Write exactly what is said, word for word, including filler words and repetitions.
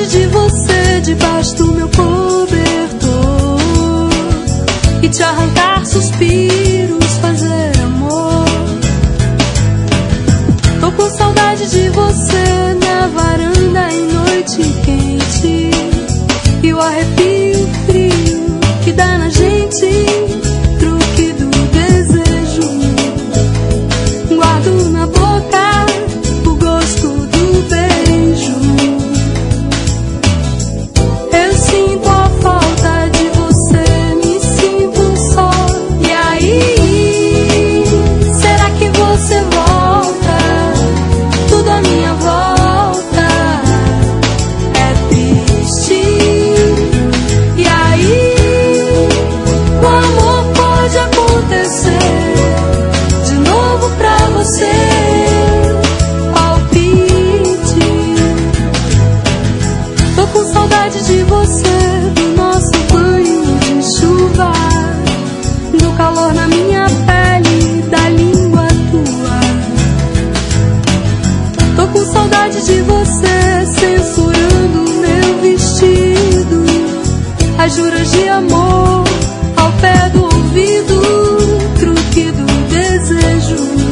saudade de você debaixo do meu cobertor e te arrancar suspiros, fazer amor. Tô com saudade de você na varanda em noite quente e o arrepio frio que dá na gente, truque do desejo. Guardo na boca o gosto do beijo. Eu sinto a falta de você, me sinto só. E aí, será que você volta? Tudo à minha volta é triste. E aí, o amor pode acontecer de novo pra você. Palpite. Tô com saudade de você, do nosso banho de chuva, do calor na minha pele, da língua tua. Tô com saudade de você, censurando meu vestido, as juras de amor ao pé do ouvido, truque do desejo.